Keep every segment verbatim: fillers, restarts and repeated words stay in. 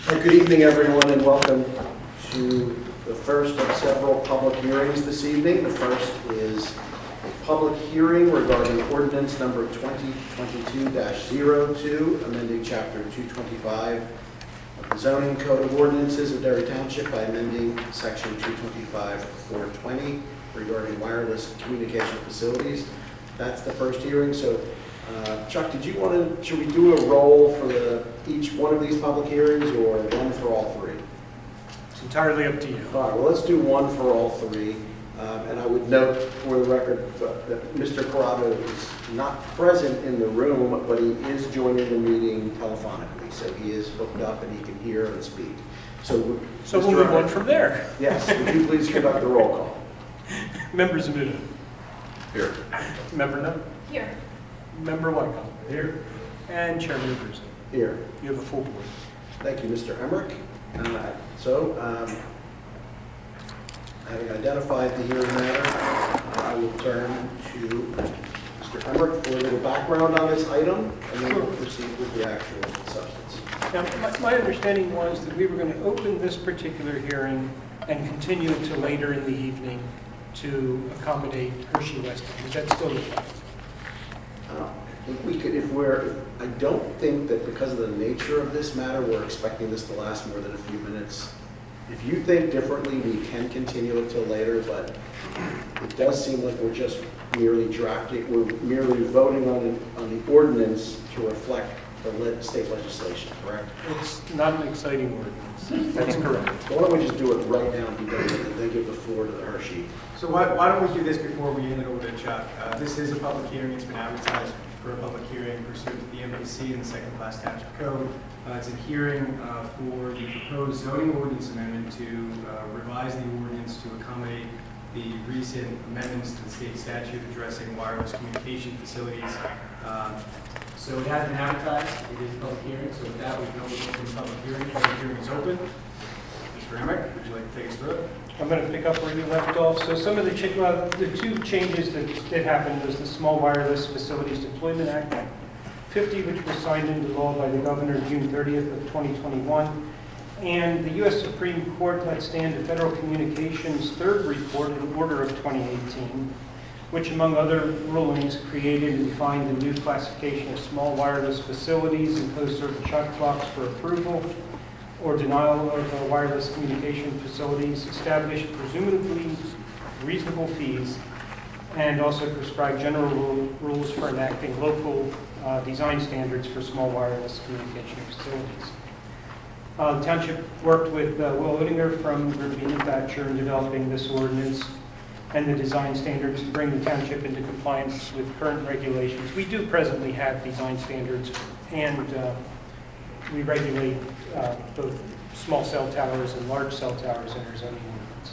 Good evening, everyone, and welcome to the first of several public hearings this evening. The first is a public hearing regarding ordinance number twenty twenty-two dash zero two, amending chapter two twenty-five of the zoning code of ordinances of Derry Township by amending section two twenty-five four twenty regarding wireless communication facilities. That's the first hearing. So Uh, Chuck, did you want to, should we do a roll for the, each one of these public hearings, or one for all three? It's entirely up to you. All right, well, let's do one for all three. Um, and I would note for the record uh, that Mister Corrado is not present in the room, but he is joining the meeting telephonically. So he is hooked up and he can hear and speak. So, So Mister we'll move Everett, on from there. Yes, would you please conduct the roll call? Member Zamuda. Here. Member Nunn. Here. Member Wyckoff. Here. And Chairman Abruzzo. Here. You have a full board. Thank you, Mister Emmerich. Uh, So, um, having identified the hearing matter, uh, I will turn to Mister Emmerich for a little background on this item, and then we'll proceed with the actual substance. Now, my, my understanding was that we were going to open this particular hearing and continue it to later in the evening to accommodate Hershey Weston. Is that still the fact? Uh, I think we could, if we're, I don't think that because of the nature of this matter, we're expecting this to last more than a few minutes. If you think differently, we can continue it till later, but it does seem like we're just merely drafting, we're merely voting on, it, on the ordinance to reflect the le state legislation, correct? It's not an exciting ordinance. That's correct. So why don't we just do it right now and be done with it, and then give the floor to the Hershey. So why, why don't we do this before we hand it over to Chuck? Uh, this is a public hearing. It's been advertised for a public hearing pursuant to the M P C and the second class township code. Uh, it's a hearing uh, for the proposed zoning ordinance amendment to uh, revise the ordinance to accommodate the recent amendments to the state statute addressing wireless communication facilities. Um, so it has been advertised. It is a public hearing. So with that, we can open the public hearing. Public hearing is open. Mister Emmerich, would you like to take us through it? I'm going to pick up where you left off. So some of the, ch well, the two changes that did happen was the Small Wireless Facilities Deployment Act fifty, which was signed into law by the governor June thirtieth of twenty twenty-one. And the U S Supreme Court let stand the Federal Communications third report in order of twenty eighteen, which among other rulings created and defined a new classification of small wireless facilities, imposed certain shot clocks for approval or denial of uh, wireless communication facilities, established presumably reasonable fees, and also prescribed general rule, rules for enacting local uh, design standards for small wireless communication facilities. Uh, the township worked with uh, Will Oettinger from Rubin and Thatcher in developing this ordinance and the design standards to bring the township into compliance with current regulations. We do presently have design standards, and uh, we regulate uh, both small cell towers and large cell towers in our zoning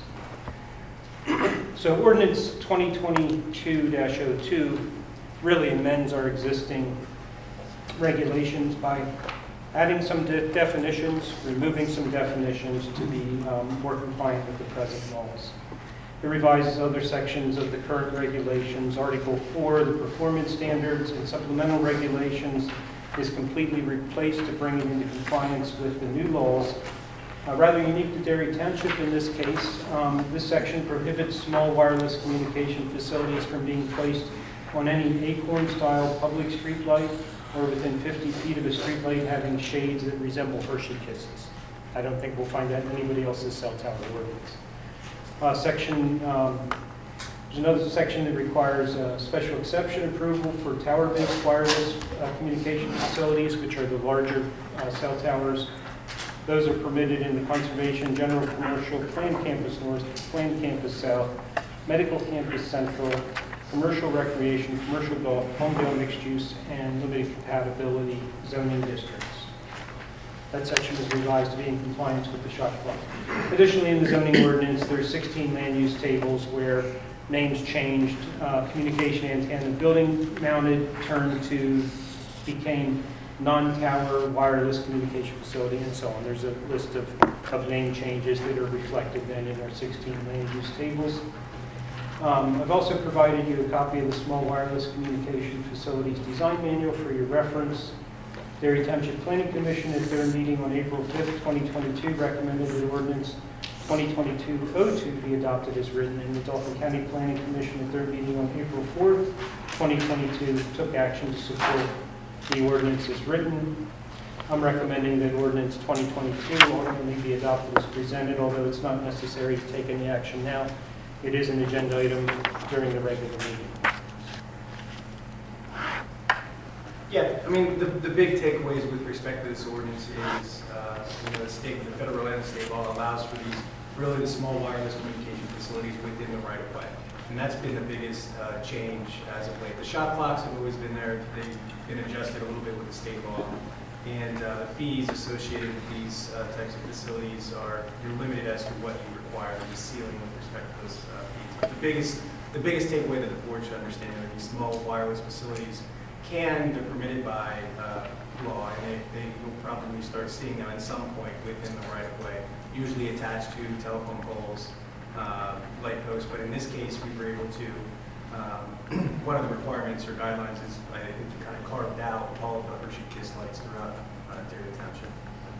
ordinance. So ordinance twenty twenty-two dash oh two really amends our existing regulations by adding some de definitions, removing some definitions to be um, more compliant with the present laws. It revises other sections of the current regulations. Article four, the performance standards and supplemental regulations, is completely replaced to bring it into compliance with the new laws. Uh, rather unique to Derry Township in this case, um, this section prohibits small wireless communication facilities from being placed on any acorn-style public street light or within fifty feet of a street light having shades that resemble Hershey Kisses. I don't think we'll find that in anybody else's cell tower ordinance. Uh, section, um, there's another section that requires uh, special exception approval for tower-based wireless uh, communication facilities, which are the larger uh, cell towers. Those are permitted in the Conservation, General Commercial, Planned Campus North, Planned Campus South, Medical Campus Central, Commercial Recreation, Commercial Golf, Homedale Mixed Use, and Limited Compatibility zoning districts. That section is revised to be in compliance with the shot clock. Additionally, in the zoning ordinance, there are sixteen land use tables where names changed, uh, communication antenna, building mounted turned to became non-tower wireless communication facility, and so on. There's a list of, of name changes that are reflected then in our sixteen land use tables. Um, I've also provided you a copy of the Small Wireless Communication Facilities Design Manual for your reference. Dairy Township Planning Commission at their meeting on April fifth, twenty twenty-two, recommended that ordinance twenty twenty-two oh two be adopted as written, and the Dauphin County Planning Commission at their meeting on April fourth, twenty twenty-two, took action to support the ordinance as written. I'm recommending that ordinance twenty twenty-two ultimately be adopted as presented, although it's not necessary to take any action now. It is an agenda item during the regular meeting. Yeah, I mean, the, the big takeaways with respect to this ordinance is, uh, you know, the state, the federal and state law allows for these, really the small wireless communication facilities within the right of way. And that's been the biggest uh, change as of late. The shot clocks have always been there. They've been adjusted a little bit with the state law. And uh, the fees associated with these uh, types of facilities are, you're limited as to what you require. There's a ceiling with respect to those uh, fees. The biggest, the biggest takeaway that the board should understand are these small wireless facilities can, they're permitted by uh, law, and they, they will probably start seeing them at some point within the right of way, usually attached to telephone poles, uh, light posts, but in this case, we were able to, um, one of the requirements or guidelines is, I think, we kind of carved out all of the Hershey Kiss lights throughout uh, Dairy Township.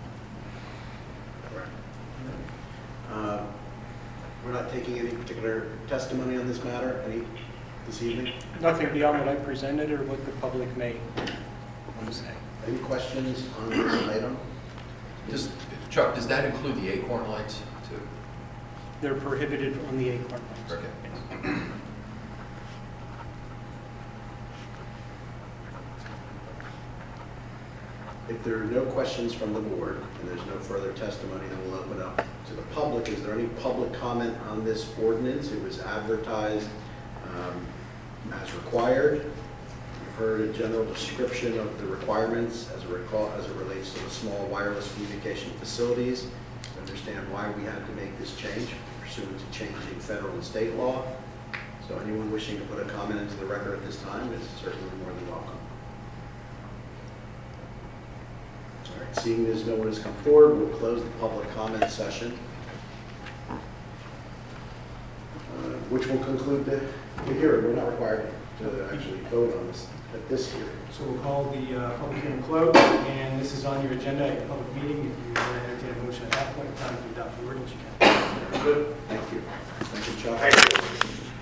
Uh, We're not taking any particular testimony on this matter any this evening. Nothing beyond what I presented or what the public may want to say. Any questions on this item? Does, Chuck, does that include the Acorn lights too? They're prohibited on the Acorn lights. Okay. Yes. If there are no questions from the board and there's no further testimony, then we'll open up to the public. Is there any public comment on this ordinance? It was advertised um, as required. You've heard a general description of the requirements as, a recall, as it relates to the small wireless communication facilities. You understand why we had to make this change pursuant to changing federal and state law. So anyone wishing to put a comment into the record at this time is certainly more than welcome. All right, seeing as no one has come forward, we'll close the public comment session, uh, which will conclude the, the hearing. We're not required to actually vote on this at this hearing. So we'll call the uh, public hearing closed, and this is on your agenda at your public meeting. If you want to entertain a motion at that point in time to adopt the ordinance, you can. Very good. Thank you. Thank you, Chuck.